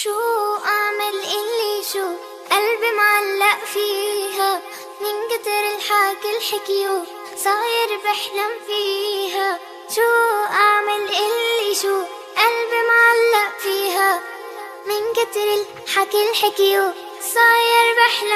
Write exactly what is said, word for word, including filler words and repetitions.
شو أعمل اللي شو قلبي معلق فيها، من كتر الحكي الحكيو صاير بحلم فيها. شو أعمل اللي شو قلبي معلق فيها، من كتر الحكي الحكيو صاير بحلم